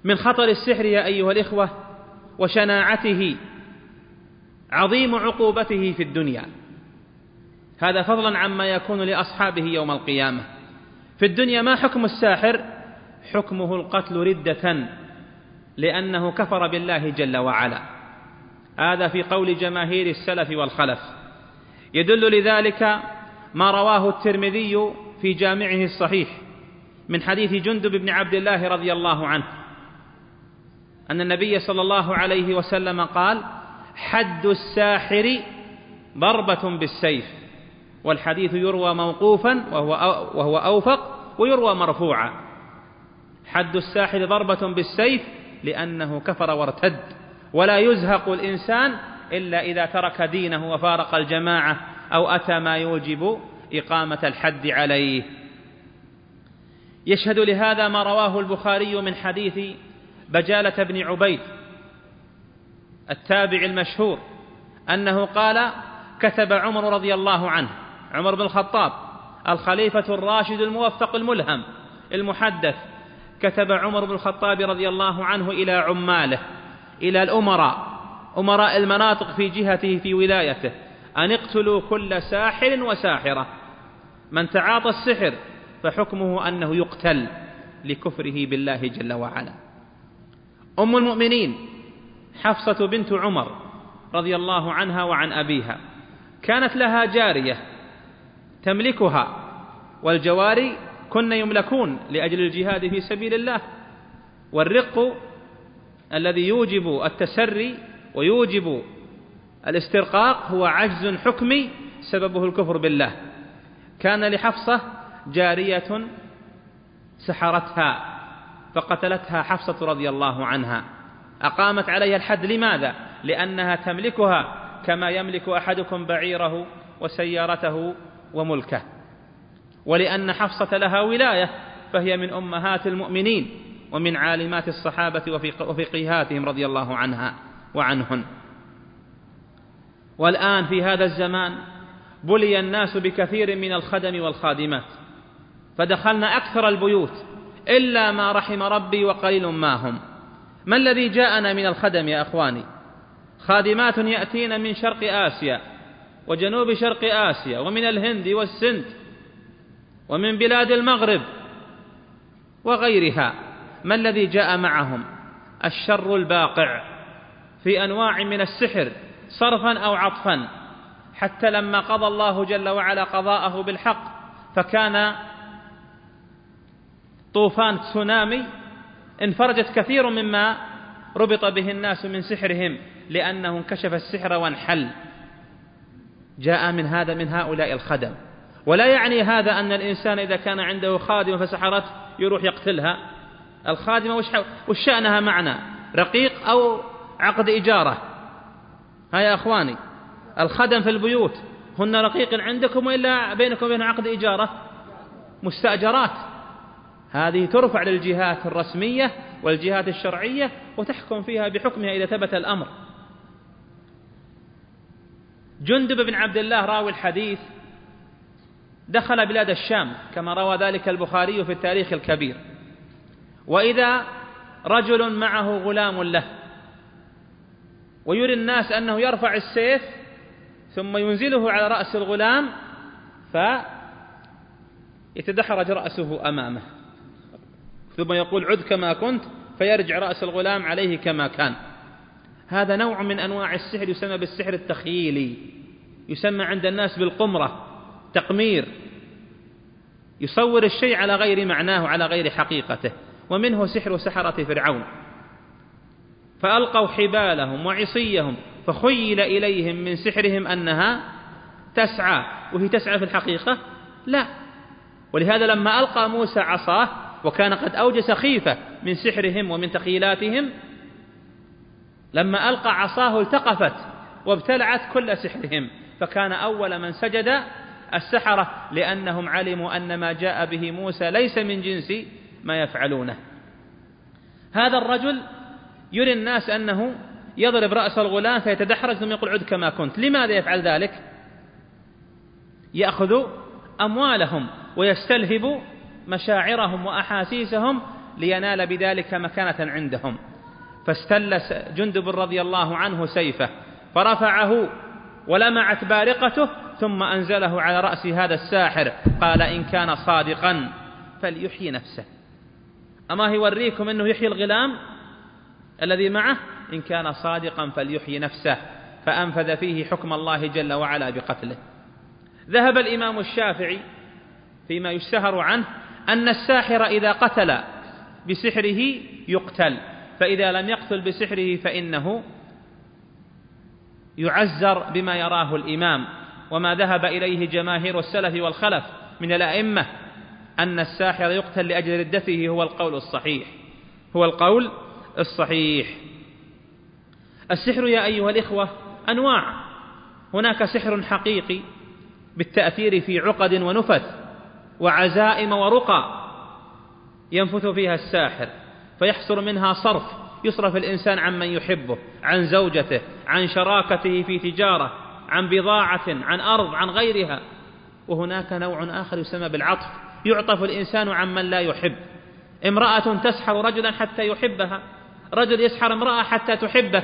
من خطر السحر يا أيها الإخوة وشناعته عظيم عقوبته في الدنيا، هذا فضلا عما يكون لأصحابه يوم القيامة. في الدنيا ما حكم الساحر؟ حكمه القتل ردة، لأنه كفر بالله جل وعلا. هذا في قول جماهير السلف والخلف. يدل لذلك ما رواه الترمذي في جامعه الصحيح من حديث جندب بن عبد الله رضي الله عنه أن النبي صلى الله عليه وسلم قال: حد الساحر ضربة بالسيف. والحديث يروى موقوفا وهو أوفق، ويروى مرفوعا. حد الساحر ضربة بالسيف لأنه كفر وارتد، ولا يزهق الإنسان إلا إذا ترك دينه وفارق الجماعة أو أتى ما يوجب إقامة الحد عليه. يشهد لهذا ما رواه البخاري من حديث بجالة بن عبيد التابع المشهور أنه قال: كتب عمر رضي الله عنه، عمر بن الخطاب الخليفة الراشد الموفق الملهم المحدث، كتب عمر بن الخطاب رضي الله عنه إلى عماله، إلى الأمراء، أمراء المناطق في جهته في ولايته، أن اقتلوا كل ساحر وساحرة، من تعاطى السحر فحكمه أنه يقتل لكفره بالله جل وعلا. أم المؤمنين حفصة بنت عمر رضي الله عنها وعن أبيها كانت لها جارية تملكها، والجواري كن يملكون لأجل الجهاد في سبيل الله، والرق الذي يوجب التسري ويوجب الاسترقاق هو عجز حكمي سببه الكفر بالله. كان لحفصة جارية سحرتها فقتلتها حفصة رضي الله عنها، أقامت عليها الحد. لماذا؟ لأنها تملكها كما يملك أحدكم بعيره وسيارته وملكه، ولأن حفصة لها ولاية، فهي من أمهات المؤمنين ومن عالمات الصحابة وفقيهاتهم رضي الله عنها وعنهن. والآن في هذا الزمان بلي الناس بكثير من الخدم والخادمات، فدخلنا أكثر البيوت إلا ما رحم ربي وقليل ما هم. ما الذي جاءنا من الخدم يا أخواني؟ خادمات يأتين من شرق آسيا وجنوب شرق آسيا ومن الهند والسند ومن بلاد المغرب وغيرها. ما الذي جاء معهم؟ الشر الباقع في أنواع من السحر صرفا أو عطفا، حتى لما قضى الله جل وعلا قضاءه بالحق فكان طوفان تسونامي، انفرجت كثير مما ربط به الناس من سحرهم لأنه انكشف السحر وانحل. جاء من هؤلاء الخدم. ولا يعني هذا أن الإنسان إذا كان عنده خادمة فسحرته يروح يقتلها. الخادمة وش شأنها معنا؟ رقيق أو عقد إجارة؟ ها يا أخواني، الخدم في البيوت هن رقيق عندكم وإلا بينكم وبين عقد إجارة؟ مستأجرات. هذه ترفع للجهات الرسمية والجهات الشرعية وتحكم فيها بحكمها إذا ثبت الأمر. جندب بن عبد الله راوي الحديث دخل بلاد الشام كما روى ذلك البخاري في التاريخ الكبير، وإذا رجل معه غلام له ويري الناس أنه يرفع السيف ثم ينزله على رأس الغلام فيتدحرج رأسه أمامه، ثم يقول: عد كما كنت، فيرجع رأس الغلام عليه كما كان. هذا نوع من أنواع السحر يسمى بالسحر التخييلي، يسمى عند الناس بالقمرة، تقمير، يصور الشيء على غير معناه على غير حقيقته. ومنه سحر سحرة فرعون، فألقوا حبالهم وعصيهم فخيل إليهم من سحرهم أنها تسعى، وهي تسعى في الحقيقة لا. ولهذا لما ألقى موسى عصاه وكان قد أوجس خيفة من سحرهم ومن تخيلاتهم، لما ألقى عصاه التقفت وابتلعت كل سحرهم، فكان أول من سجد السحرة، لأنهم علموا أن ما جاء به موسى ليس من جنس ما يفعلونه. هذا الرجل يري الناس أنه يضرب رأس الغلام فيتدحرج ثم يقول: عد كما كنت. لماذا يفعل ذلك؟ يأخذ أموالهم ويستلهب مشاعرهم وأحاسيسهم لينال بذلك مكانة عندهم. فاستل جندب رضي الله عنه سيفه فرفعه ولمعت بارقته، ثم أنزله على رأس هذا الساحر، قال: إن كان صادقا فليحيي نفسه. أما يوريكم أنه يحيي الغلام الذي معه؟ إن كان صادقا فليحيي نفسه، فأنفذ فيه حكم الله جل وعلا بقتله. ذهب الإمام الشافعي فيما يشتهر عنه أن الساحر إذا قتل بسحره يقتل، فإذا لم يقتل بسحره فإنه يعزر بما يراه الإمام. وما ذهب إليه جماهير السلف والخلف من الأئمة أن الساحر يقتل لأجل ردته هو القول الصحيح. السحر يا أيها الإخوة أنواع. هناك سحر حقيقي بالتأثير في عقد ونفث وعزائم ورقى ينفث فيها الساحر، فيحصل منها صرف، يصرف الإنسان عن من يحبه، عن زوجته، عن شراكته في تجارة، عن بضاعة، عن أرض، عن غيرها. وهناك نوع آخر يسمى بالعطف، يعطف الإنسان عن من لا يحب. امرأة تسحر رجلا حتى يحبها، رجل يسحر امرأة حتى تحبه،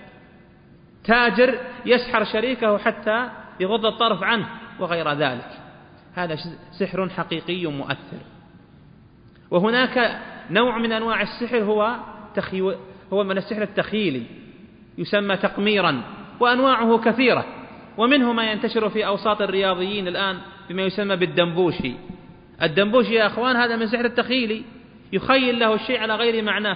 تاجر يسحر شريكه حتى يغض الطرف عنه، وغير ذلك. هذا سحر حقيقي مؤثر. وهناك نوع من أنواع السحر هو من السحر التخيلي، يسمى تقميرا، وأنواعه كثيرة، ومنه ما ينتشر في أوساط الرياضيين الآن بما يسمى بالدنبوشي. الدنبوشي يا أخوان هذا من سحر التخيلي، يخيل له الشيء على غير معناه.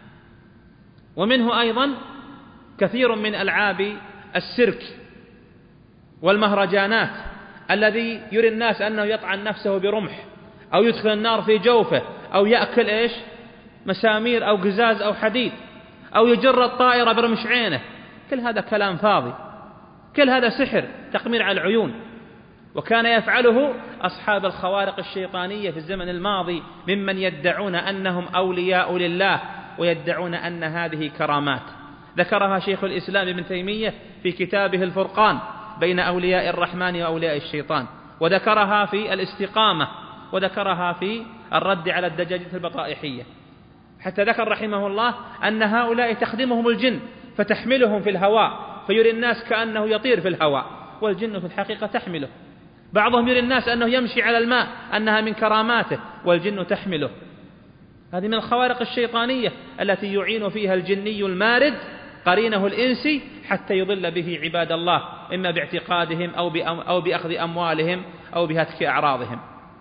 ومنه أيضا كثير من ألعاب السيرك والمهرجانات، الذي يري الناس أنه يطعن نفسه برمح، أو يدخل النار في جوفه، أو يأكل مسامير أو قزاز أو حديد، أو يجر الطائرة برمش عينه. كل هذا كلام فاضي، كل هذا سحر تقمير على العيون. وكان يفعله أصحاب الخوارق الشيطانية في الزمن الماضي ممن يدعون أنهم أولياء لله، ويدعون أن هذه كرامات. ذكرها شيخ الإسلام ابن تيمية في كتابه الفرقان بين أولياء الرحمن وأولياء الشيطان، وذكرها في الاستقامة، وذكرها في الرد على الدجاجة البطائحية. حتى ذكر رحمه الله أن هؤلاء تخدمهم الجن فتحملهم في الهواء، فيري الناس كأنه يطير في الهواء، والجن في الحقيقة تحمله. بعضهم يري الناس أنه يمشي على الماء، أنها من كراماته، والجن تحمله. هذه من الخوارق الشيطانية التي يعين فيها الجني المارد قرينه الإنسي حتى يضل به عباد الله، إما باعتقادهم أو بأخذ أموالهم أو بهتك أعراضهم.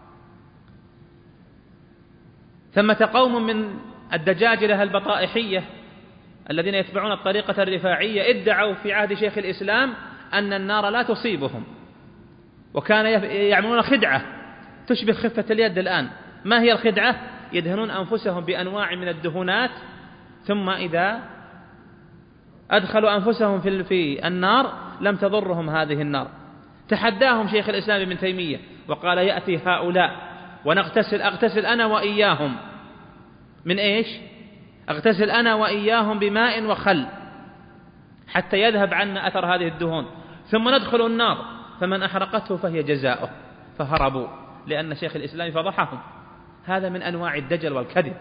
ثمة قوم من الدجاجلة البطائحية الذين يتبعون الطريقة الرفاعية ادعوا في عهد شيخ الإسلام أن النار لا تصيبهم، وكان يعملون خدعة تشبه خفة اليد الآن. ما هي الخدعة؟ يدهنون أنفسهم بأنواع من الدهونات، ثم إذا أدخلوا أنفسهم في النار لم تضرهم هذه النار. تحداهم شيخ الإسلام ابن تيمية وقال: يأتي هؤلاء أغتسل أنا وإياهم من إيش؟ أغتسل أنا وإياهم بماء وخل حتى يذهب عنا أثر هذه الدهون، ثم ندخل النار فمن أحرقته فهي جزاؤه. فهربوا لأن شيخ الإسلام فضحهم. هذا من أنواع الدجل والكذب.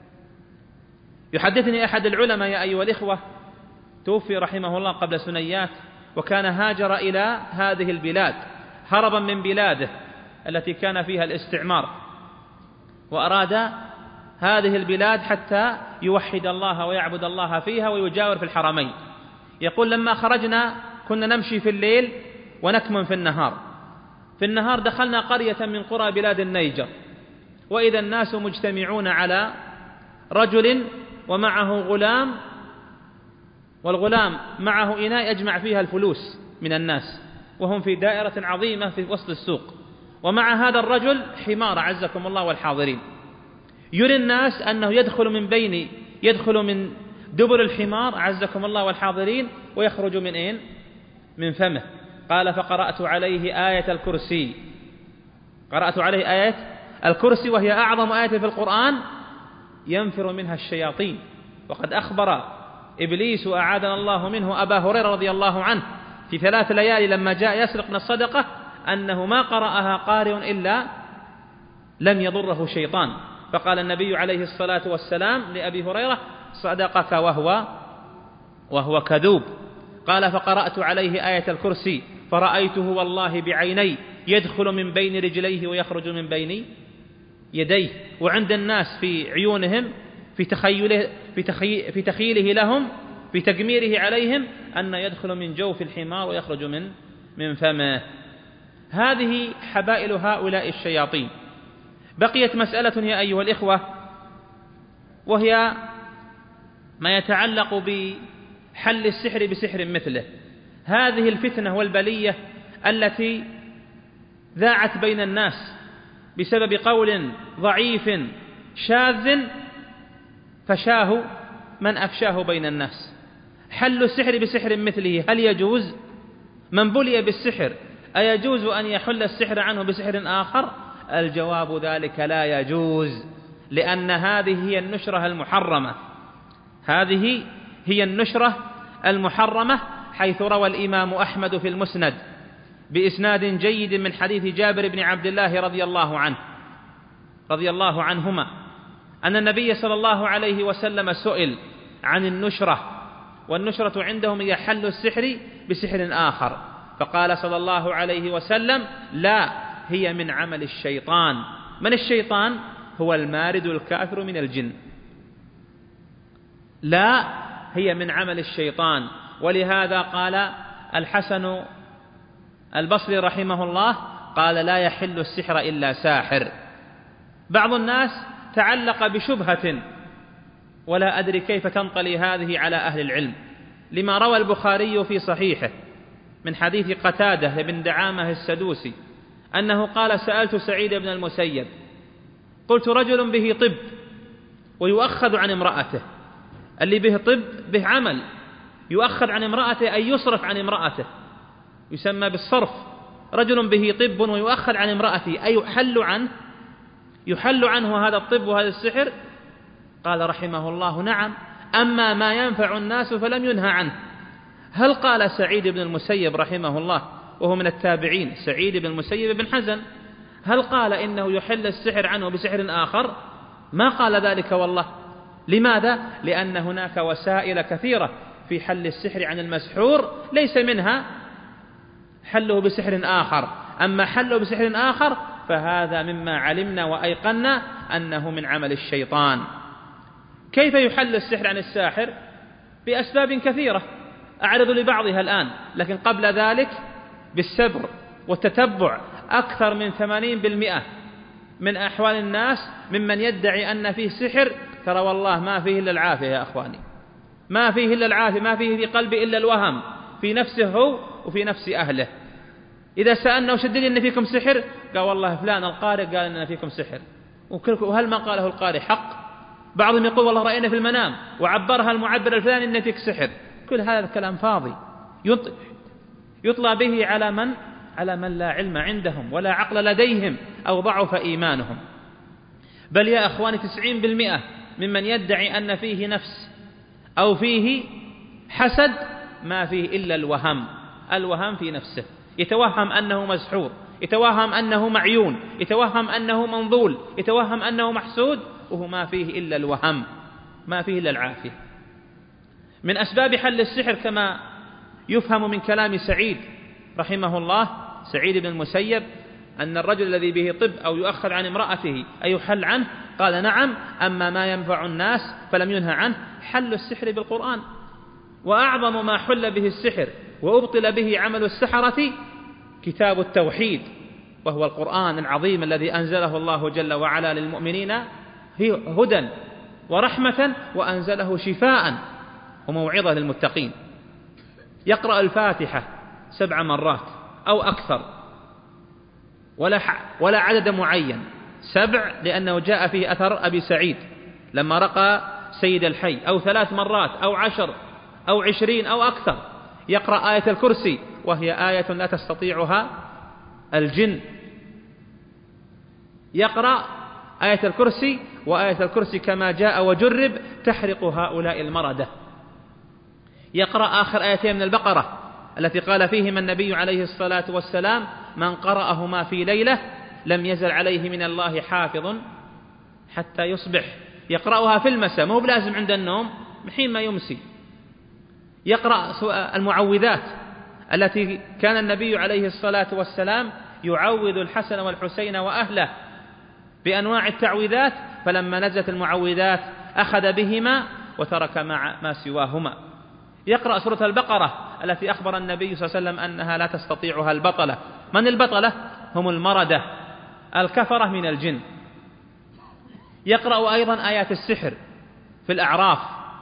يحدثني أحد العلماء يا أيها الإخوة، توفي رحمه الله قبل سنيات، وكان هاجر إلى هذه البلاد هربا من بلاده التي كان فيها الاستعمار، وأراد هذه البلاد حتى يوحد الله ويعبد الله فيها ويجاور في الحرمين. يقول: لما خرجنا كنا نمشي في الليل ونكمن في النهار. في النهار دخلنا قرية من قرى بلاد النيجر، وإذا الناس مجتمعون على رجل ومعه غلام، والغلام معه إناء يجمع فيها الفلوس من الناس، وهم في دائرة عظيمة في وسط السوق، ومع هذا الرجل حمار عزكم الله والحاضرين. يري الناس أنه يدخل من دبر الحمار عزكم الله والحاضرين، ويخرج من أين؟ من فمه. قال: فقرأت عليه آية الكرسي. قرأت عليه آية الكرسي، وهي أعظم آية في القرآن ينفر منها الشياطين. وقد أخبر إبليس أعاذنا الله منه أبا هريرة رضي الله عنه في 3 ليالي لما جاء يسرق من الصدقة أنه ما قرأها قارئ إلا لم يضره شيطان. فقال النبي عليه الصلاة والسلام لأبي هريرة: صدقك وهو كذوب. قال: فقرأت عليه آية الكرسي فرأيته والله بعيني يدخل من بين رجليه ويخرج من بين يديه. وعند الناس في عيونهم في تخيله لهم، في تجميره عليهم، أن يدخل من جوف الحمار ويخرج من فمه. هذه حبائل هؤلاء الشياطين. بقيت مسألة يا أيها الإخوة، وهي ما يتعلق بحل السحر بسحر مثله. هذه الفتنة والبلية التي ذاعت بين الناس بسبب قول ضعيف شاذ فشاه من أفشاه بين الناس. حل السحر بسحر مثله هل يجوز؟ من بلي بالسحر أيجوز أن يحل السحر عنه بسحر آخر؟ الجواب ذلك لا يجوز، لأن هذه هي النشرة المحرمة. هذه هي النشرة المحرمة، حيث روى الإمام أحمد في المسند بإسناد جيد من حديث جابر بن عبد الله رضي الله عنهما أن النبي صلى الله عليه وسلم سئل عن النشرة، والنشرة عندهم هي حل السحر بسحر آخر، فقال صلى الله عليه وسلم: لا، هي من عمل الشيطان. من الشيطان؟ هو المارد الكافر من الجن. لا، هي من عمل الشيطان. ولهذا قال الحسن البصري رحمه الله، قال: لا يحل السحر إلا ساحر. بعض الناس تعلق بشبهة ولا أدري كيف تنطلي هذه على أهل العلم، لما روى البخاري في صحيحه من حديث قتادة بن دعامة السدوسي أنه قال: سألت سعيد بن المسيب قلت: رجل به طب ويؤخذ عن امرأته، اللي به طب به عمل، يؤخذ عن امرأته أي يصرف عن امرأته، يسمى بالصرف. رجل به طب ويؤخذ عن امرأته أي يحل عنه هذا الطب وهذا السحر. قال رحمه الله: نعم، أما ما ينفع الناس فلم ينهى عنه. هل قال سعيد بن المسيب رحمه الله، وهو من التابعين، سعيد بن المسيب بن حزن، هل قال إنه يحل السحر عنه بسحر آخر؟ ما قال ذلك والله. لماذا؟ لأن هناك وسائل كثيرة في حل السحر عن المسحور، ليس منها حله بسحر آخر. أما حله بسحر آخر فهذا مما علمنا وأيقنا أنه من عمل الشيطان. كيف يحل السحر عن الساحر؟ بأسباب كثيرة أعرض لبعضها الآن، لكن قبل ذلك بالسبر والتتبع. أكثر من 80% من أحوال الناس ممن يدعي أن فيه سحر، ترى والله ما فيه إلا العافية يا أخواني، ما فيه إلا العافية، ما فيه في قلبي إلا الوهم في نفسه هو وفي نفس أهله. إذا سألنا وشدد إن فيكم سحر، قال والله فلان القارئ قال إن فيكم سحر، وهل ما قاله القارئ حق؟ بعضهم يقول والله رأينا في المنام وعبرها المعبر الفلاني إن فيك سحر. كل هذا الكلام فاضي يطلع به على من لا علم عندهم ولا عقل لديهم أو ضعف إيمانهم. بل يا أخواني 90% ممن يدعي أن فيه نفس أو فيه حسد ما فيه إلا الوهم في نفسه، يتوهم أنه مسحور، يتوهم أنه معيون، يتوهم أنه منظول، يتوهم أنه محسود، وهو ما فيه إلا الوهم، ما فيه إلا العافية. من أسباب حل السحر كما يفهم من كلام سعيد رحمه الله، سعيد بن المسيب، أن الرجل الذي به طب أو يؤخذ عن امرأته أي يحل عنه، قال نعم، أما ما ينفع الناس فلم ينهى عنه. حل السحر بالقرآن، وأعظم ما حل به السحر وأبطل به عمل السحرة كتاب التوحيد، وهو القرآن العظيم الذي أنزله الله جل وعلا للمؤمنين هدى ورحمة، وأنزله شفاء وموعظة للمتقين. يقرأ الفاتحة 7 مرات أو أكثر، ولا عدد معين، 7 لأنه جاء في أثر أبي سعيد لما رقى سيد الحي، أو 3 مرات أو 10 أو 20 أو أكثر. يقرأ آية الكرسي وهي آية لا تستطيعها الجن، يقرأ آية الكرسي، وآية الكرسي كما جاء وجرب تحرق هؤلاء المردة. يقرأ آخر آيتين من البقرة التي قال فيهما النبي عليه الصلاة والسلام: من قرأهما في ليلة لم يزل عليه من الله حتى يصبح، يقرأها في المساء، ما هو بلازم عند النوم، من حين ما يمسي. يقرأ المعوذات التي كان النبي عليه الصلاة والسلام يعوذ الحسن والحسين وأهله بأنواع التعويذات، فلما نزلت المعوذات أخذ بهما وترك ما سواهما. يقرأ سورة البقرة التي أخبر النبي صلى الله عليه وسلم أنها لا تستطيعها البطلة. من البطلة؟ هم المردة الكفرة من الجن. يقرأ أيضا آيات السحر في الأعراف،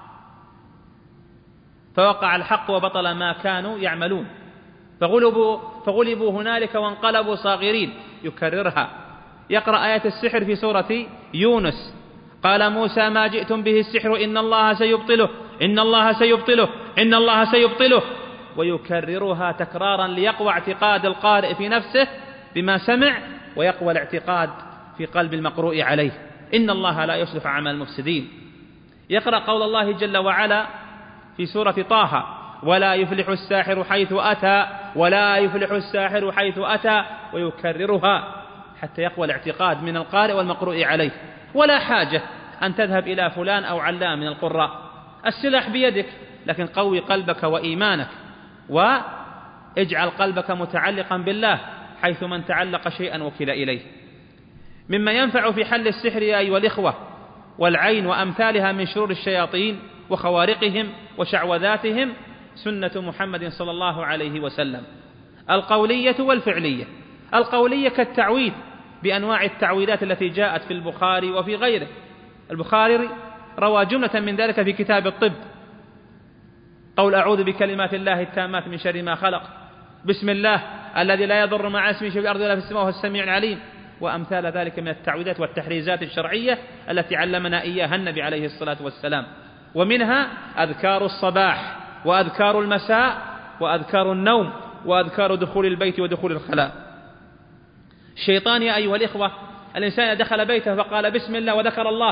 فوقع الحق وبطل ما كانوا يعملون، فغلبوا هنالك وانقلبوا صاغرين، يكررها. يقرأ آيات السحر في سورة يونس، قال موسى ما جئتم به السحر إن الله سيبطله إن الله سيبطله إن الله سيبطله، ويكررها تكرارا ليقوى اعتقاد القارئ في نفسه بما سمع، ويقوى الاعتقاد في قلب المقروء عليه. إن الله لا يصلح عمل المفسدين. يقرأ قول الله جل وعلا في سورة طه ولا يفلح الساحر حيث أتى ولا يفلح الساحر حيث أتى، ويكررها حتى يقوى الاعتقاد من القارئ والمقروء عليه. ولا حاجة أن تذهب إلى فلان أو علام من القراء، السلاح بيدك، لكن قوي قلبك وإيمانك، واجعل قلبك متعلقا بالله، حيث من تعلق شيئا وكل إليه. مما ينفع في حل السحر يا أيها الإخوة والعين وأمثالها من شرور الشياطين وخوارقهم وشعوذاتهم سنة محمد صلى الله عليه وسلم، القولية والفعلية. القولية كالتعويذ بأنواع التعويذات التي جاءت في البخاري وفي غيره. البخاري روى جملة من ذلك في كتاب الطب، قول أعوذ بكلمات الله التامات من شر ما خلق، بسم الله الذي لا يضر مع اسمه شيء في الأرض ولا في السماء وهو السميع العليم، وأمثال ذلك من التعويذات والتحريزات الشرعية التي علمنا إياها النبي عليه الصلاة والسلام. ومنها أذكار الصباح وأذكار المساء وأذكار النوم وأذكار دخول البيت ودخول الخلاء. الشيطان يا أيها الإخوة، الإنسان دخل بيته فقال بسم الله وذكر الله،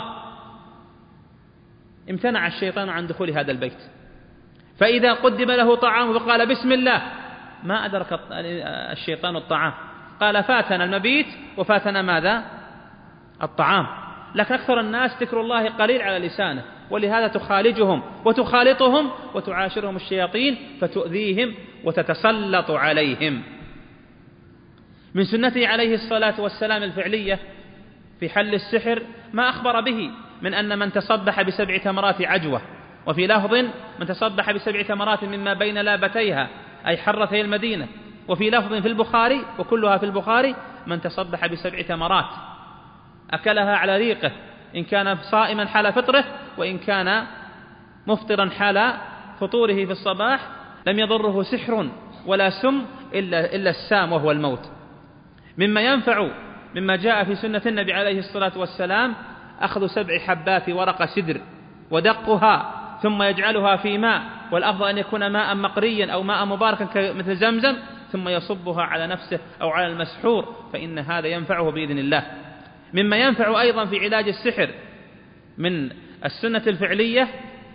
امتنع الشيطان عن دخول هذا البيت. فإذا قدم له طعام فقال بسم الله، ما أدرك الشيطان الطعام، قال فاتنا المبيت وفاتنا ماذا؟ الطعام. لكن أكثر الناس ذكر الله قليل على لسانه، ولهذا تخالجهم وتخالطهم وتعاشرهم الشياطين فتؤذيهم وتتسلط عليهم. من سنته عليه الصلاة والسلام الفعلية في حل السحر ما أخبر به من أن من تصبح ب7 تمرات عجوة، وفي لفظ من تصبح ب7 تمرات مما بين لابتيها أي حرتي المدينة، وفي لفظ في البخاري وكلها في البخاري من تصبح ب7 تمرات أكلها على ريقه إن كان صائما حال فطره، وإن كان مفطرا حال فطوره في الصباح، لم يضره سحر ولا سم إلا السام وهو الموت. مما ينفع مما جاء في سنة النبي عليه الصلاة والسلام أخذ 7 حبات ورق سدر ودقها ثم يجعلها في ماء، والأفضل أن يكون ماء مقريا أو ماء مباركا مثل زمزم، ثم يصبها على نفسه أو على المسحور، فإن هذا ينفعه بإذن الله. مما ينفع أيضا في علاج السحر من السنة الفعلية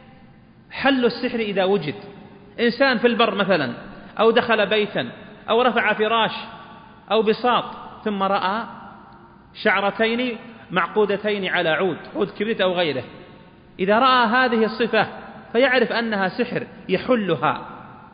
حل السحر إذا وجد. إنسان في البر مثلا، أو دخل بيتا، أو رفع فراش أو بساط، ثم رأى شعرتين معقودتين على عود كبريت أو غيره، إذا رأى هذه الصفة فيعرف أنها سحر يحلها.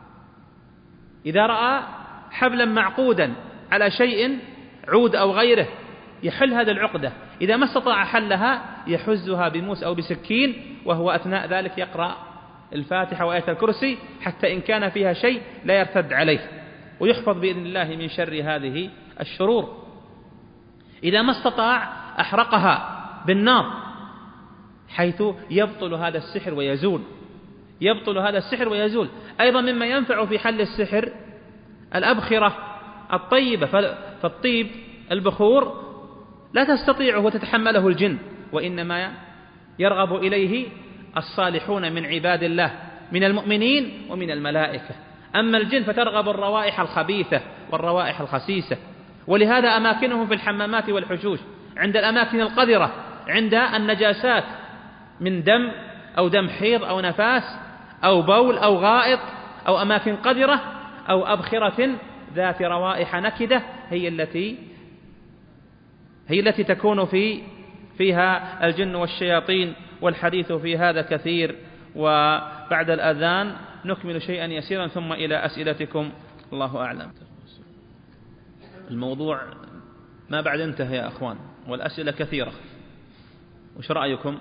إذا رأى حبلا معقودا على شيء عود أو غيره يحل هذه العقدة. إذا ما استطاع حلها يحزها بموس أو بسكين، وهو أثناء ذلك يقرأ الفاتحة وآية الكرسي حتى إن كان فيها شيء لا يرتد عليه، ويحفظ بإذن الله من شر هذه الشرور. إذا ما استطاع أحرقها بالنار حيث يبطل هذا السحر ويزول. أيضا مما ينفع في حل السحر الأبخرة الطيبة، فالطيب البخور لا تستطيعه وتتحمله الجن، وإنما يرغب إليه الصالحون من عباد الله من المؤمنين ومن الملائكة. أما الجن فترغب الروائح الخبيثة والروائح الخسيسة، ولهذا أماكنهم في الحمامات والحشوش، عند الأماكن القذرة، عند النجاسات من دم أو دم حيض أو نفاس أو بول أو غائط أو أماكن قذرة أو أبخرة ذات روائح نكدة، هي التي تكون في فيها الجن والشياطين، والحديث في هذا كثير. وبعد الأذان نكمل شيئا يسيرا ثم إلى أسئلتكم. الله أعلم. الموضوع ما بعد انتهى يا أخوان، والأسئلة كثيرة. وش رأيكم؟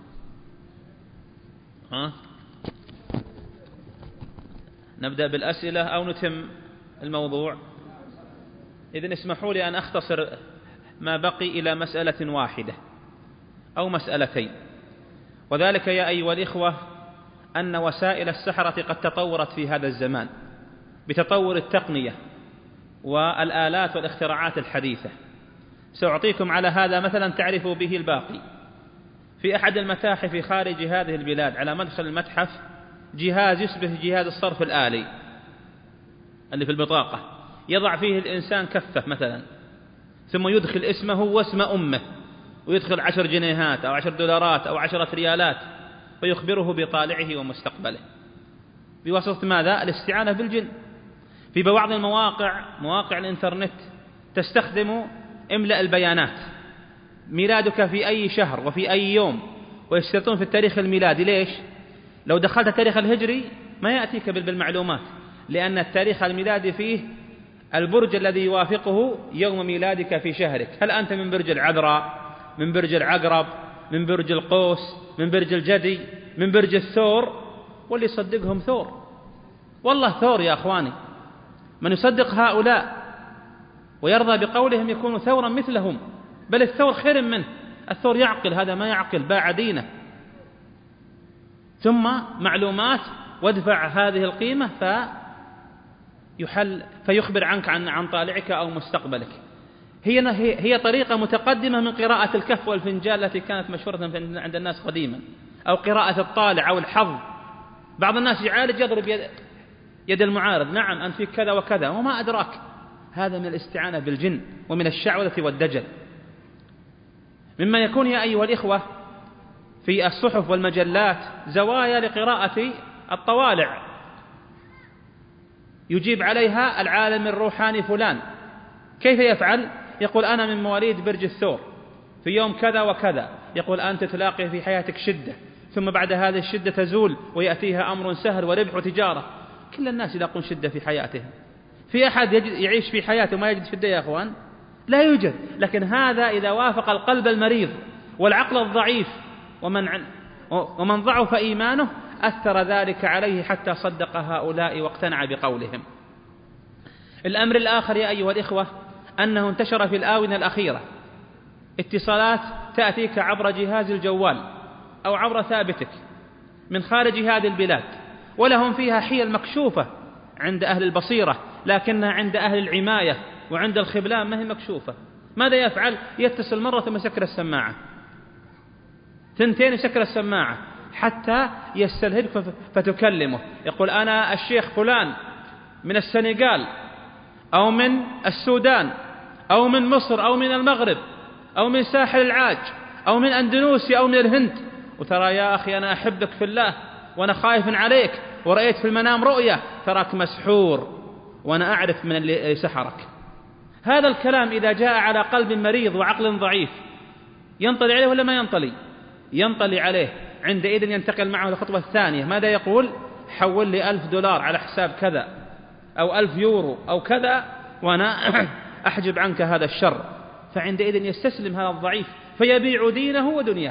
نبدأ بالأسئلة أو نتم الموضوع؟ إذن اسمحوا لي أن أختصر ما بقي إلى مسألة واحدة أو مسألتين، وذلك يا أيها الإخوة أن وسائل السحرة قد تطورت في هذا الزمان بتطور التقنية والآلات والاختراعات الحديثة. سأعطيكم على هذا مثلا تعرفوا به الباقي. في أحد المتاحف خارج هذه البلاد على مدخل المتحف جهاز يشبه جهاز الصرف الآلي اللي في البطاقة، يضع فيه الإنسان كفة مثلا، ثم يدخل اسمه واسم أمه، ويدخل 10 جنيهات أو 10 دولارات أو 10 ريالات، فيخبره بطالعه ومستقبله بواسطة ماذا؟ الاستعانة بالجن. في بعض المواقع، مواقع الإنترنت، تستخدم املأ البيانات، ميلادك في أي شهر وفي أي يوم، ويشترطون في التاريخ الميلادي. ليش؟ لو دخلت التاريخ الهجري ما يأتيك بالمعلومات، لأن التاريخ الميلادي فيه البرج الذي يوافقه يوم ميلادك في شهرك. هل أنت من برج العذراء، من برج العقرب، من برج القوس، من برج الجدي، من برج الثور؟ واللي يصدقهم ثور، والله ثور يا أخواني. من يصدق هؤلاء ويرضى بقولهم يكون ثورا مثلهم، بل الثور خير منه. الثور يعقل، هذا ما يعقل، باع دينه. ثم معلومات، وادفع هذه القيمة فيخبر عنك عن طالعك أو مستقبلك. هي طريقة متقدمة من قراءة الكف والفنجان التي كانت مشهورة عند الناس قديما، أو قراءة الطالع أو الحظ. بعض الناس يعالج يضرب يد المعارض، نعم أنت فيك كذا وكذا، وما أدراك. هذا من الاستعانة بالجن ومن الشعوذة والدجل. مما يكون يا أيها الإخوة في الصحف والمجلات زوايا لقراءة الطوالع، يجيب عليها العالم الروحاني فلان. كيف يفعل؟ يقول أنا من مواليد برج الثور في يوم كذا وكذا، يقول أنت تلاقي في حياتك شدة، ثم بعد هذه الشدة تزول ويأتيها أمر سهل وربح وتجارة. كل الناس يلاقون شدة في حياتهم. في أحد يعيش في حياته ما يجد شدة يا أخوان؟ لا يوجد. لكن هذا إذا وافق القلب المريض والعقل الضعيف ومن ضعف إيمانه أثر ذلك عليه حتى صدق هؤلاء واقتنع بقولهم. الأمر الآخر يا أيها الإخوة أنه انتشر في الآونة الأخيرة اتصالات تأتيك عبر جهاز الجوال أو عبر ثابتك من خارج هذه البلاد، ولهم فيها حيل مكشوفة عند أهل البصيرة، لكنها عند أهل العماية وعند الخبلان ما هي مكشوفة. ماذا يفعل؟ يتصل مرة ثم يسكر السماعة، ثنتين يسكر السماعة حتى يستلهبك فتكلمه. يقول أنا الشيخ فلان من السنغال أو من السودان أو من مصر أو من المغرب أو من ساحل العاج أو من أندونيسيا أو من الهند، وترى يا أخي أنا أحبك في الله وأنا خايف عليك، ورأيت في المنام رؤية تراك مسحور وأنا أعرف من اللي سحرك. هذا الكلام إذا جاء على قلب مريض وعقل ضعيف ينطلي عليه ولا ما ينطلي؟ ينطلي عليه. عندئذ ينتقل معه الخطوة الثانية. ماذا يقول؟ حول لي $1000 على حساب كذا أو 1000 يورو أو كذا وأنا أحجب عنك هذا الشر. فعندئذ يستسلم هذا الضعيف فيبيع دينه ودنياه،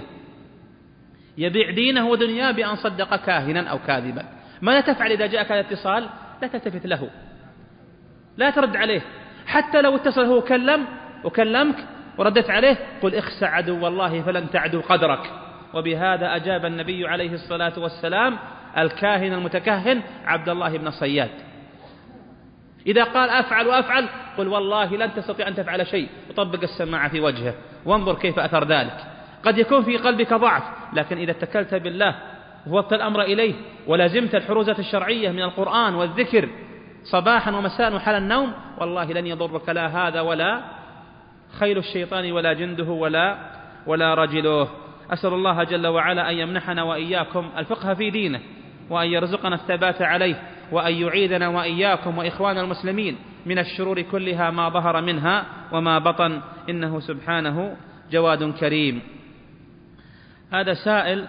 يبيع دينه ودنياه بأن صدق كاهنا أو كاذبا. ماذا تفعل إذا جاءك الاتصال؟ لا تلتفت له، لا ترد عليه. حتى لو اتصل هو وكلمك وردت عليه، قل اخسع عدو الله فلن تعدو قدرك. وبهذا أجاب النبي عليه الصلاة والسلام الكاهن المتكهن عبد الله بن صياد. إذا قال أفعل وأفعل، قل والله لن تستطيع أن تفعل شيء، وطبق السماعة في وجهه وانظر كيف أثر ذلك. قد يكون في قلبك ضعف، لكن إذا اتكلت بالله وفوضت الأمر إليه ولازمت الحروزة الشرعية من القرآن والذكر صباحا ومساء وحال النوم، والله لن يضرك لا هذا ولا خيل الشيطان ولا جنده ولا رجله. أسأل الله جل وعلا أن يمنحنا وإياكم الفقه في دينه، وأن يرزقنا الثبات عليه، وأن يعيذنا وإياكم وإخوان المسلمين من الشرور كلها ما ظهر منها وما بطن، إنه سبحانه جواد كريم. هذا سائل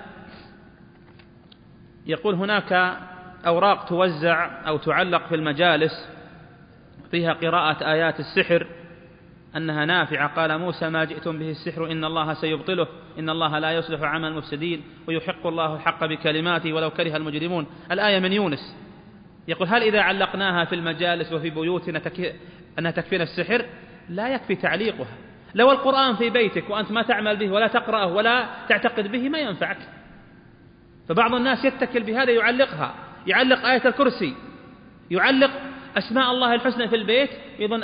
يقول: هناك أوراق توزع أو تعلق في المجالس فيها قراءة آيات السحر أنها نافعة. قال موسى: ما جئتم به السحر إن الله سيبطله إن الله لا يصلح عمل المفسدين ويحق الله الحق بكلماته ولو كره المجرمون. الآية من يونس. يقول: هل إذا علقناها في المجالس وفي بيوتنا أنها تكفينا السحر؟ لا يكفي تعليقها. لو القرآن في بيتك وأنت ما تعمل به ولا تقرأه ولا تعتقد به ما ينفعك. فبعض الناس يتكل بهذا، يعلقها، يعلق آية الكرسي، يعلق أسماء الله الحسنى في البيت، يظن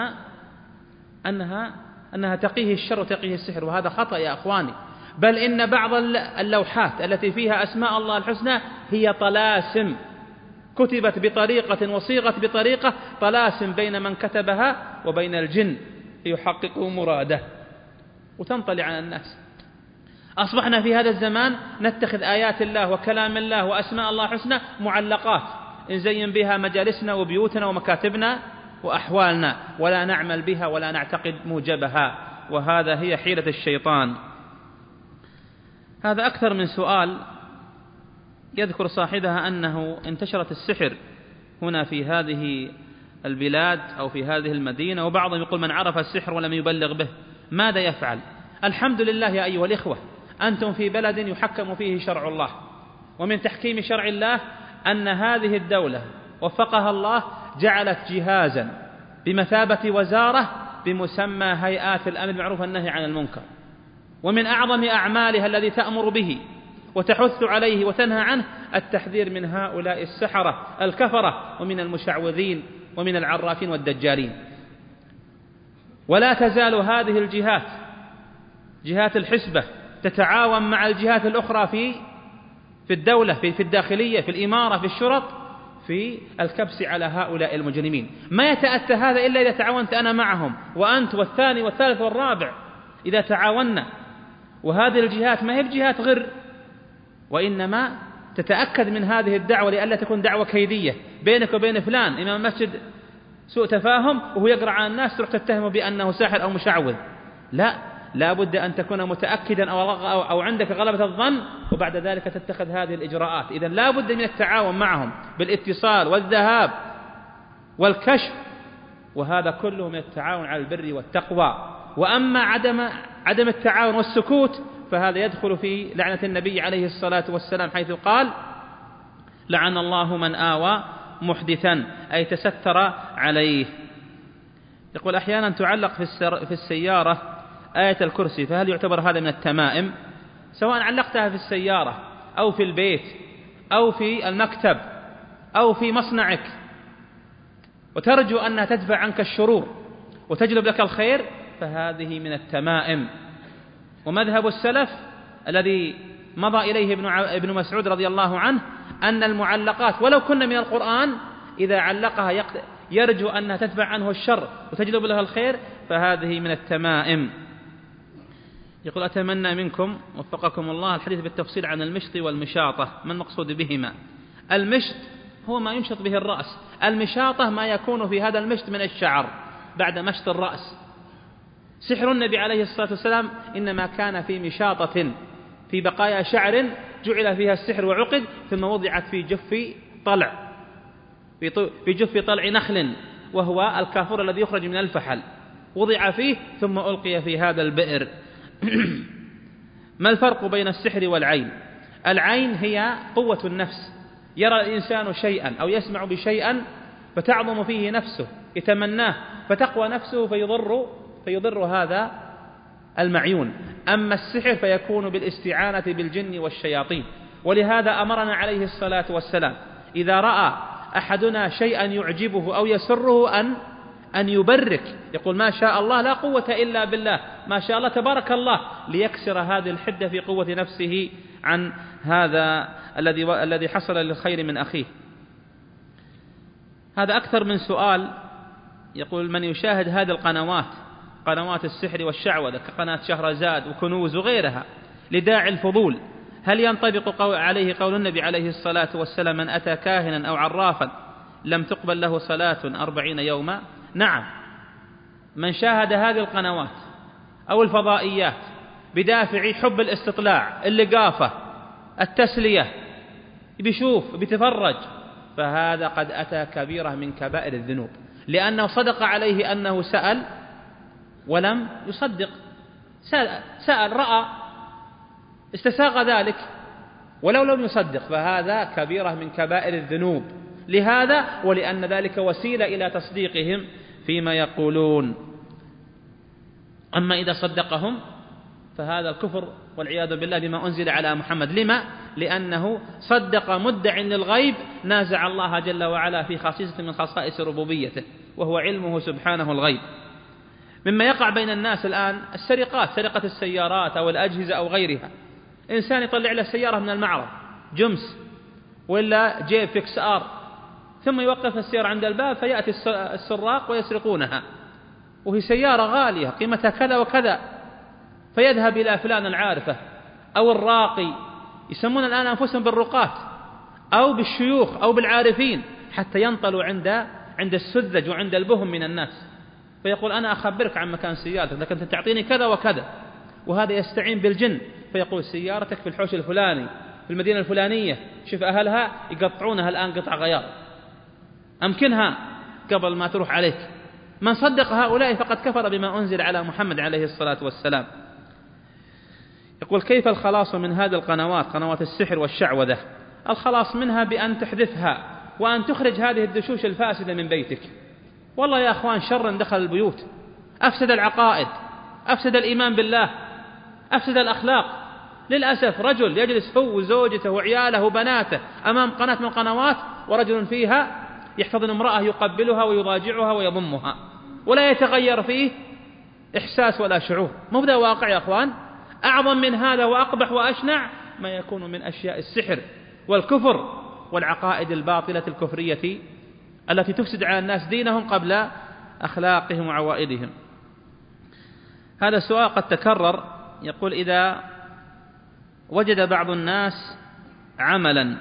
أنها تقيه الشر وتقيه السحر، وهذا خطأ يا أخواني. بل إن بعض اللوحات التي فيها أسماء الله الحسنى هي طلاسم كتبت بطريقة وصيغت بطريقة، طلاسم بين من كتبها وبين الجن ليحققوا مراده وتنطلي على الناس. أصبحنا في هذا الزمان نتخذ آيات الله وكلام الله وأسماء الله الحسنى معلقات نزين بها مجالسنا وبيوتنا ومكاتبنا وأحوالنا، ولا نعمل بها ولا نعتقد موجبها، وهذا هي حيلة الشيطان. هذا أكثر من سؤال يذكر صاحبها أنه انتشرت السحر هنا في هذه البلاد أو في هذه المدينة، وبعضهم يقول: من عرف السحر ولم يبلغ به ماذا يفعل؟ الحمد لله يا أيها الإخوة، أنتم في بلد يحكم فيه شرع الله، ومن تحكيم شرع الله أن هذه الدولة وفقها الله جعلت جهازا بمثابة وزارة بمسمى هيئات الأمر بالمعروف والنهي عن المنكر، ومن أعظم أعمالها الذي تأمر به وتحث عليه وتنهى عنه التحذير من هؤلاء السحرة الكفرة ومن المشعوذين ومن العرافين والدجالين. ولا تزال هذه الجهات، جهات الحسبة، تتعاون مع الجهات الأخرى في الدولة، في الداخلية، في الإمارة، في الشرط، في الكبس على هؤلاء المجرمين. ما يتأتى هذا إلا إذا تعاونت أنا معهم وأنت والثاني والثالث والرابع، إذا تعاوننا. وهذه الجهات ما هي بجهات غر، وإنما تتأكد من هذه الدعوة لئلا تكون دعوة كيدية بينك وبين فلان إمام مسجد، سوء تفاهم وهو يقرأ على الناس تروح تتهمه بأنه ساحر أو مشعوذ. لا بد أن تكون متأكدا أو عندك غلبة الظن، وبعد ذلك تتخذ هذه الإجراءات. إذن لا بد من التعاون معهم بالاتصال والذهاب والكشف، وهذا كله من التعاون على البر والتقوى. وأما عدم التعاون والسكوت فهذا يدخل في لعنة النبي عليه الصلاة والسلام، حيث قال: لعن الله من آوى محدثا، أي تستر عليه. يقول: أحيانا تعلق في السيارة آية الكرسي، فهل يعتبر هذا من التمائم؟ سواء علقتها في السيارة أو في البيت أو في المكتب أو في مصنعك وترجو أنها تدفع عنك الشرور وتجلب لك الخير، فهذه من التمائم. ومذهب السلف الذي مضى إليه ابن مسعود رضي الله عنه أن المعلقات ولو كنا من القرآن إذا علقها يرجو أنها تدفع عنه الشر وتجلب له الخير، فهذه من التمائم. يقول: أتمنى منكم وفقكم الله الحديث بالتفصيل عن المشط والمشاطة، ما المقصود بهما؟ المشط هو ما يمشط به الرأس، المشاطة ما يكون في هذا المشط من الشعر بعد مشط الرأس. سحر النبي عليه الصلاة والسلام إنما كان في مشاطة، في بقايا شعر جعل فيها السحر وعقد، ثم وضعت في جف طلع نخل، وهو الكافور الذي يخرج من الفحل، وضع فيه ثم ألقي في هذا البئر. ما الفرق بين السحر والعين؟ العين هي قوة النفس، يرى الإنسان شيئا أو يسمع بشيئا فتعظم فيه نفسه يتمناه فتقوى نفسه فيضر هذا المعيون. أما السحر فيكون بالاستعانة بالجن والشياطين. ولهذا أمرنا عليه الصلاة والسلام إذا رأى أحدنا شيئا يعجبه أو يسره أن يبرك، يقول: ما شاء الله لا قوة إلا بالله، ما شاء الله تبارك الله، ليكسر هذه الحدة في قوة نفسه عن هذا الذي حصل للخير من أخيه. هذا أكثر من سؤال. يقول: من يشاهد هذه القنوات، قنوات السحر والشعوذة كقناة شهرزاد وكنوز وغيرها لداعي الفضول، هل ينطبق عليه قول النبي عليه الصلاة والسلام: من أتى كاهنا أو عرافا لم تقبل له صلاة 40 يوما؟ نعم، من شاهد هذه القنوات أو الفضائيات بدافع حب الاستطلاع، اللقافة، التسلية، بيشوف بيتفرج، فهذا قد أتى كبيرة من كبائر الذنوب، لأنه صدق عليه أنه سأل ولم يصدق. سأل رأى استساغ ذلك ولو لم يصدق، فهذا كبيرة من كبائر الذنوب، لهذا ولأن ذلك وسيلة إلى تصديقهم فيما يقولون. أما إذا صدقهم فهذا الكفر والعياذ بالله بما أنزل على محمد. لما؟ لأنه صدق مدع للغيب نازع الله جل وعلا في خاصية من خصائص ربوبيته، وهو علمه سبحانه الغيب. مما يقع بين الناس الآن السرقات، سرقة السيارات أو الأجهزة أو غيرها. إنسان يطلع له سيارة من المعرض جمس ولا جيب فيكس آر، ثم يوقف السيارة عند الباب فيأتي السراق ويسرقونها، وهي سيارة غالية قيمتها كذا وكذا، فيذهب إلى فلان العارفة أو الراقي، يسمون الآن أنفسهم بالرقاة أو بالشيوخ أو بالعارفين، حتى ينطلوا عند السذج وعند البهم من الناس، فيقول أنا أخبرك عن مكان سيارتك لكن أنت تعطيني كذا وكذا. وهذا يستعين بالجن فيقول سيارتك في الحوش الفلاني في المدينة الفلانية، شوف أهلها يقطعونها الآن قطع غيار، أمكنها قبل ما تروح عليك. من صدق هؤلاء فقد كفر بما أنزل على محمد عليه الصلاة والسلام. يقول كيف الخلاص من هذه القنوات، قنوات السحر والشعوذة؟ الخلاص منها بأن تحذفها وأن تخرج هذه الدشوش الفاسدة من بيتك. والله يا أخوان شر دخل البيوت، أفسد العقائد، أفسد الإيمان بالله، أفسد الأخلاق. للأسف رجل يجلس هو وزوجته وعياله وبناته أمام قناة من القنوات، ورجل فيها يحتضن امرأة يقبلها ويضاجعها ويضمها، ولا يتغير فيه إحساس ولا شعور. مبدأ واقع يا أخوان. أعظم من هذا وأقبح وأشنع ما يكون من أشياء السحر والكفر والعقائد الباطلة الكفرية التي تفسد على الناس دينهم قبل أخلاقهم وعوائدهم. هذا السؤال قد تكرر. يقول إذا وجد بعض الناس عملا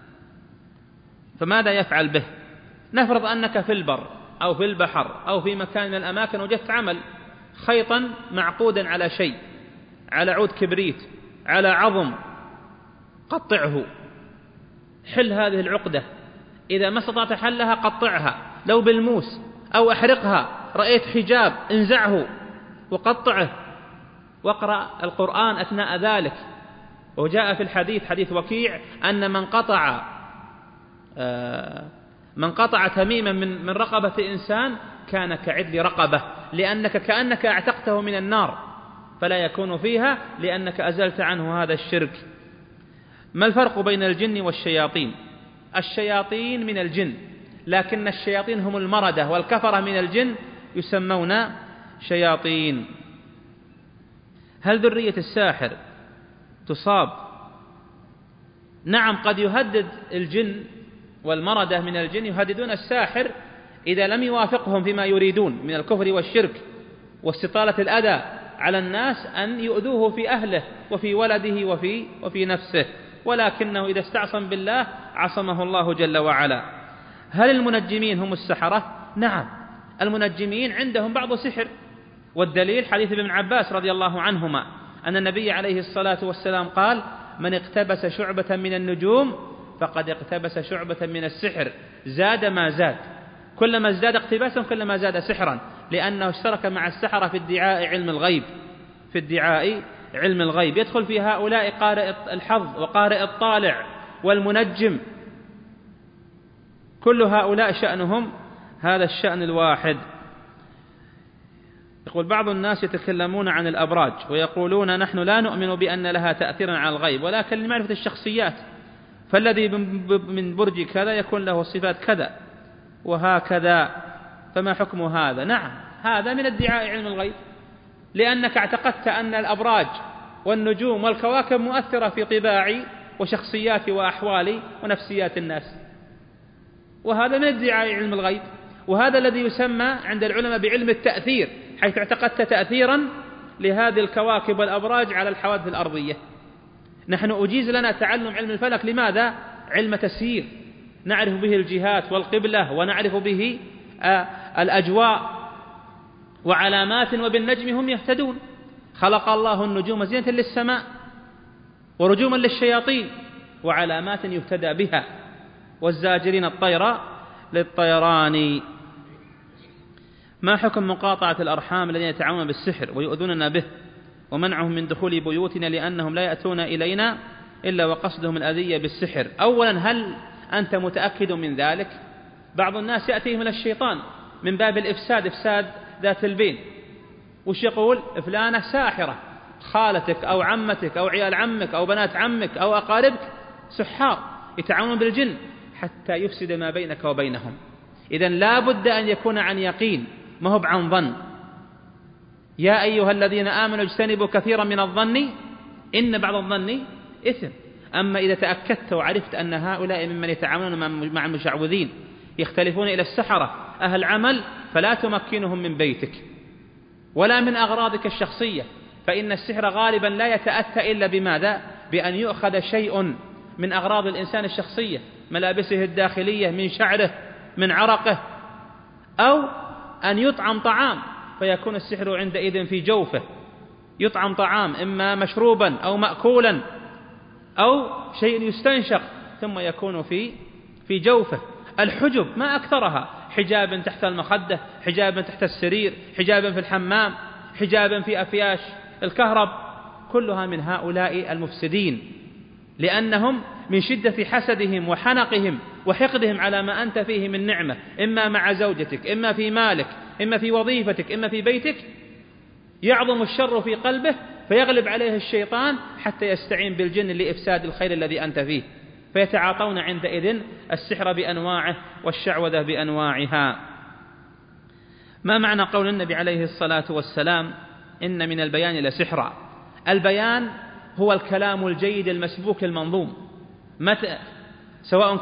فماذا يفعل به؟ نفرض أنك في البر أو في البحر أو في مكان من الأماكن وجدت عمل، خيطا معقودا على شيء، على عود كبريت، على عظم، قطعه، حل هذه العقدة. إذا ما استطعت حلها قطعها لو بالموس أو أحرقها. رأيت حجاب انزعه وقطعه، واقرأ القرآن أثناء ذلك. وجاء في الحديث حديث وكيع أن من قطع تميما من رقبة إنسان كان كعدل رقبة، لأنك كأنك اعتقته من النار فلا يكون فيها، لأنك أزلت عنه هذا الشرك. ما الفرق بين الجن والشياطين؟ الشياطين من الجن، لكن الشياطين هم المردة، والكفرة من الجن يسمون شياطين. هل ذرية الساحر تصاب؟ نعم، قد يهدد الجن والمردة من الجن يهددون الساحر إذا لم يوافقهم فيما يريدون من الكفر والشرك واستطالة الأذى على الناس، أن يؤذوه في أهله وفي ولده وفي نفسه، ولكنه إذا استعصم بالله عصمه الله جل وعلا. هل المنجمين هم السحرة؟ نعم، المنجمين عندهم بعض سحر، والدليل حديث ابن عباس رضي الله عنهما أن النبي عليه الصلاة والسلام قال: من اقتبس شعبة من النجوم فقد اقتبس شعبة من السحر، زاد ما زاد، كلما ازداد اقتباسا كلما زاد سحرا، لأنه اشترك مع السحرة في ادعاء علم الغيب. يدخل في هؤلاء قارئ الحظ وقارئ الطالع والمنجم، كل هؤلاء شأنهم هذا الشأن الواحد. يقول بعض الناس يتكلمون عن الأبراج ويقولون نحن لا نؤمن بأن لها تأثيرا على الغيب، ولكن لمعرفة الشخصيات، فالذي من برج كذا يكون له صفات كذا وهكذا، فما حكم هذا؟ نعم، هذا من ادعاء علم الغيب، لأنك اعتقدت أن الأبراج والنجوم والكواكب مؤثرة في طباع وشخصيات وأحوال ونفسيات الناس، وهذا من ادعاء علم الغيب. وهذا الذي يسمى عند العلماء بعلم التأثير، حيث اعتقدت تأثيرا لهذه الكواكب والأبراج على الحوادث الأرضية. نحن أجيز لنا تعلم علم الفلك. لماذا؟ علم تسيير، نعرف به الجهات والقبلة، ونعرف به الأجواء وعلامات، وبالنجم هم يهتدون. خلق الله النجوم زينة للسماء ورجوما للشياطين وعلامات يهتدى بها، والزاجرين الطير للطيران. ما حكم مقاطعة الأرحام الذين يتعاونون بالسحر ويؤذوننا به ومنعهم من دخول بيوتنا لأنهم لا يأتون إلينا إلا وقصدهم الأذية بالسحر؟ أولا، هل أنت متأكد من ذلك؟ بعض الناس يأتيهم من الشيطان من باب الإفساد، إفساد ذات البين، وش يقول؟ فلانة ساحرة، خالتك أو عمتك أو عيال عمك أو بنات عمك أو أقاربك سحار يتعاونون بالجن حتى يفسد ما بينك وبينهم. إذن لا بد أن يكون عن يقين، ما هو عن ظن. يا أيها الذين آمنوا اجتنبوا كثيرا من الظن إن بعض الظن إثم. أما إذا تأكدت وعرفت أن هؤلاء ممن يتعاونون مع المشعوذين يختلفون إلى السحرة أهل عمل، فلا تمكنهم من بيتك ولا من أغراضك الشخصية، فإن السحر غالبا لا يتأتى إلا بماذا؟ بأن يؤخذ شيء من أغراض الإنسان الشخصية، ملابسه الداخلية، من شعره، من عرقه، أو أن يطعم طعام فيكون السحر عندئذ في جوفه. يطعم طعام إما مشروبا أو مأكولا أو شيء يستنشق ثم يكون في جوفه. الحجب ما أكثرها، حجابا تحت المخدة، حجابا تحت السرير، حجابا في الحمام، حجابا في أفياش الكهرب، كلها من هؤلاء المفسدين، لأنهم من شدة حسدهم وحنقهم وحقدهم على ما أنت فيه من نعمة، إما مع زوجتك، إما في مالك، إما في وظيفتك، إما في بيتك، يعظم الشر في قلبه فيغلب عليه الشيطان حتى يستعين بالجن لإفساد الخير الذي أنت فيه، فيتعاطون عندئذ السحر بأنواعه والشعوذة بأنواعها. ما معنى قول النبي عليه الصلاة والسلام إن من البيان لسحرا؟ البيان هو الكلام الجيد المسبوك المنظوم، سواء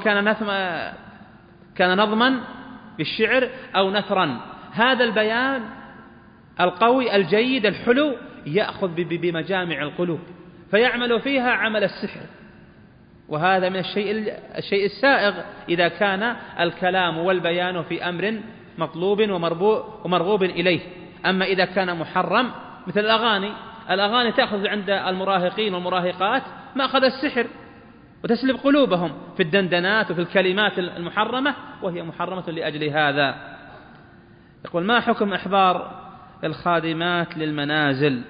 كان نظما بالشعر أو نثرا. هذا البيان القوي الجيد الحلو يأخذ بمجامع القلوب فيعمل فيها عمل السحر، وهذا من الشيء السائغ إذا كان الكلام والبيان في أمر مطلوب ومرغوب إليه. أما إذا كان محرم مثل الأغاني تأخذ عند المراهقين والمراهقات مأخذ السحر وتسلب قلوبهم في الدندنات وفي الكلمات المحرمة، وهي محرمة لأجل هذا. يقول: ما حكم إحضار الخادمات للمنازل؟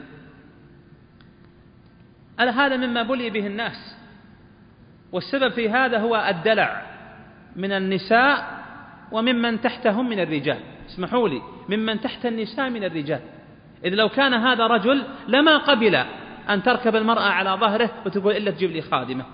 هذا مما بلي به الناس، والسبب في هذا هو الدلع من النساء وممن تحتهم من الرجال. اسمحوا لي، ممن تحت النساء من الرجال، إذ لو كان هذا رجل لما قبل أن تركب المرأة على ظهره وتقول إلا تجيب لي خادمة.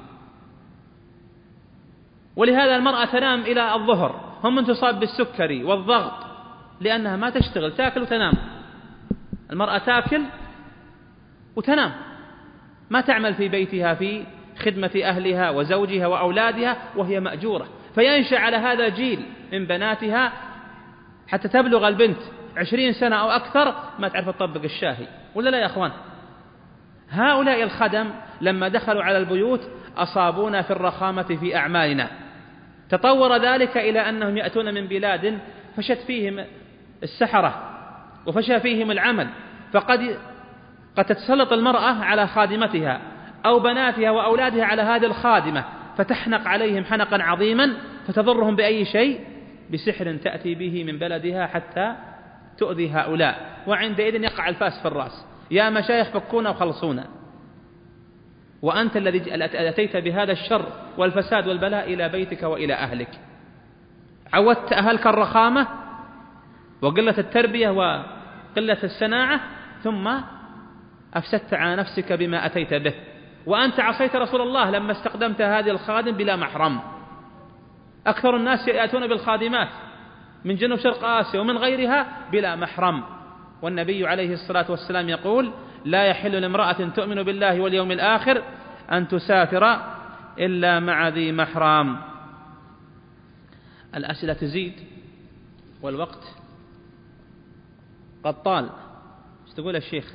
ولهذا المرأة تنام إلى الظهر، هم من تصاب بالسكري والضغط لأنها ما تشتغل، تأكل وتنام. المرأة تأكل وتنام، ما تعمل في بيتها في خدمة أهلها وزوجها وأولادها وهي مأجورة، فينشأ على هذا جيل من بناتها حتى تبلغ البنت 20 سنة أو أكثر ما تعرف تطبق الشاهي، ولا لا يا أخوان؟ هؤلاء الخدم لما دخلوا على البيوت أصابونا في الرخامة في أعمالنا. تطور ذلك إلى أنهم يأتون من بلاد فشت فيهم السحرة وفشى فيهم العمل، فقد تتسلط المرأة على خادمتها أو بناتها وأولادها على هذه الخادمة، فتحنق عليهم حنقا عظيما فتضرهم بأي شيء، بسحر تأتي به من بلدها حتى تؤذي هؤلاء، وعندئذ يقع الفاس في الرأس. يا مشايخ فكونا وخلصونا، وأنت الذي أتيت بهذا الشر والفساد والبلاء إلى بيتك وإلى أهلك. عودت أهلك الرخامة وقلة التربية وقلة السناعة، ثم أفسدت على نفسك بما أتيت به، وأنت عصيت رسول الله لما استخدمت هذه الخادم بلا محرم. أكثر الناس يأتون بالخادمات من جنوب شرق آسيا ومن غيرها بلا محرم، والنبي عليه الصلاة والسلام يقول: لا يحل لامرأة تؤمن بالله واليوم الآخر أن تسافر إلا مع ذي محرم. الأسئلة تزيد والوقت قد طال. ايش تقول يا الشيخ؟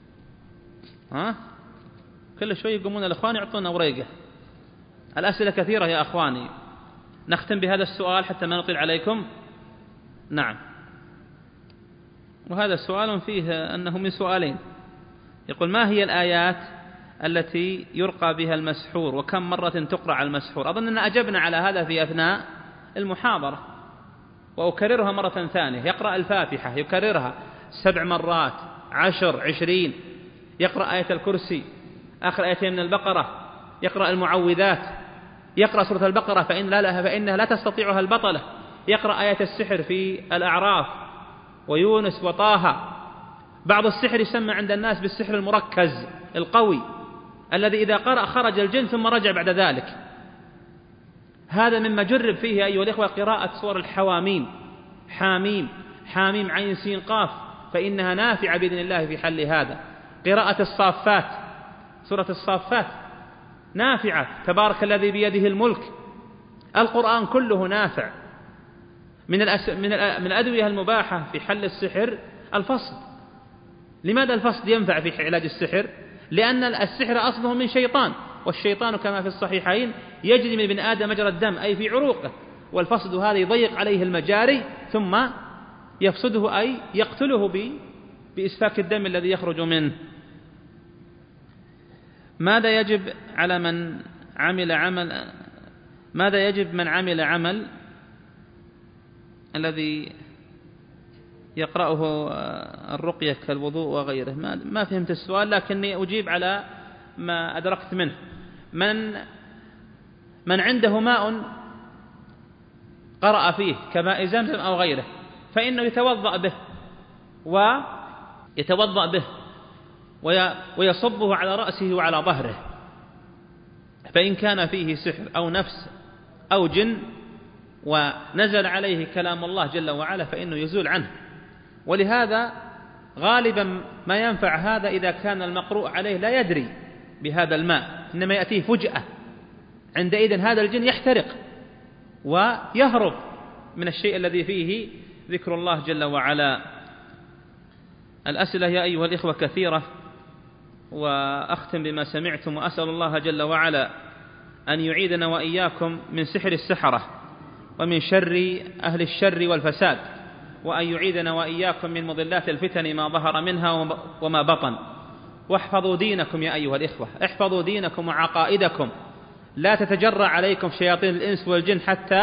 كل شوي يقومون الأخوان يعطونا وريقة. الأسئلة كثيرة يا أخواني، نختم بهذا السؤال حتى ما نطيل عليكم. نعم، وهذا سؤال فيه أنه من سؤالين، يقول: ما هي الآيات التي يرقى بها المسحور، وكم مرة تقرأ على المسحور؟ أظن أن أجبنا على هذا في أثناء المحاضرة، وأكررها مرة ثانية. يقرأ الفاتحة يكررها 7 مرات، 10، 20. يقرأ آية الكرسي، آخر آيتين من البقرة، يقرأ المعوذات، يقرأ سورة البقرة فإنها لا تستطيعها البطلة، يقرأ آية السحر في الأعراف ويونس وطه. بعض السحر يسمى عند الناس بالسحر المركز القوي، الذي إذا قرأ خرج الجن ثم رجع بعد ذلك. هذا مما جرب فيه أيها الإخوة قراءة سور الحواميم، حاميم، حاميم، عين، سين، قاف، فإنها نافعة بإذن الله في حل هذا. قراءة الصافات، سورة الصافات نافعة، تبارك الذي بيده الملك. القرآن كله نافع. من الأدوية المباحة في حل السحر الفصد. لماذا الفصد ينفع في علاج السحر؟ لأن السحر أصله من شيطان، والشيطان كما في الصحيحين يجري من ابن آدم مجرى الدم، أي في عروقه، والفصد هذا يضيق عليه المجاري ثم يفسده، أي يقتله بإسفاك الدم الذي يخرج منه. ماذا يجب من عمل عمل الذي يقرأه الرقية كالوضوء وغيره؟ ما فهمت السؤال، لكني أجيب على ما أدركت منه. من عنده ماء قرأ فيه كماء زمزم أو غيره فإنه يتوضأ به ويصبه على رأسه وعلى ظهره، فإن كان فيه سحر أو نفس أو جن ونزل عليه كلام الله جل وعلا فإنه يزول عنه. ولهذا غالبا ما ينفع هذا إذا كان المقروء عليه لا يدري بهذا الماء، إنما يأتيه فجأة، عندئذ هذا الجن يحترق ويهرب من الشيء الذي فيه ذكر الله جل وعلا. الأسئلة يا أيها الإخوة كثيرة، وأختم بما سمعتم، وأسأل الله جل وعلا أن يعيدنا وإياكم من سحر السحرة ومن شر أهل الشر والفساد، وأن يعيدنا وإياكم من مضلات الفتن ما ظهر منها وما بطن. واحفظوا دينكم يا أيها الإخوة، احفظوا دينكم وعقائدكم، لا تتجرأ عليكم شياطين الإنس والجن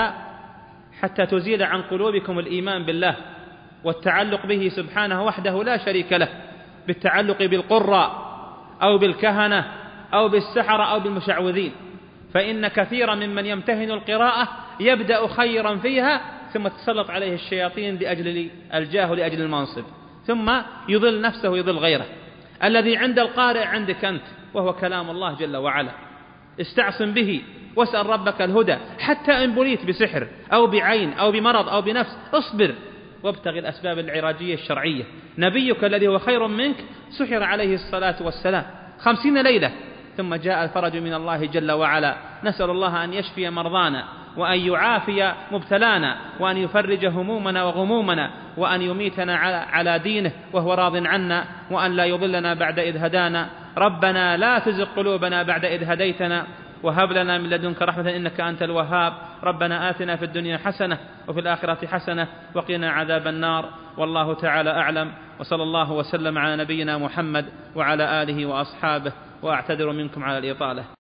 حتى تزيل عن قلوبكم الإيمان بالله والتعلق به سبحانه وحده لا شريك له، بالتعلق بالقراء أو بالكهنة أو بالسحرة أو بالمشعوذين، فإن كثيرا ممن يمتهن القراءة يبدأ خيرا فيها ثم تسلط عليه الشياطين لأجل الجاه ولأجل المنصب، ثم يضل نفسه ويضل غيره. الذي عند القارئ عندك أنت، وهو كلام الله جل وعلا، استعصم به واسأل ربك الهدى، حتى إن بليت بسحر أو بعين أو بمرض أو بنفس اصبر وابتغ الأسباب العلاجية الشرعية. نبيك الذي هو خير منك سحر عليه الصلاة والسلام 50 ليلة ثم جاء الفرج من الله جل وعلا. نسأل الله أن يشفي مرضانا وأن يعافي مبتلانا وأن يفرج همومنا وغمومنا وأن يميتنا على دينه وهو راض عنا، وأن لا يضلنا بعد إذ هدانا. ربنا لا تزغ قلوبنا بعد إذ هديتنا وهب لنا من لدنك رحمة إنك أنت الوهاب. ربنا آتنا في الدنيا حسنة وفي الآخرة حسنة وقنا عذاب النار. والله تعالى أعلم، وصلى الله وسلم على نبينا محمد وعلى آله وأصحابه، وأعتذر منكم على الإطالة.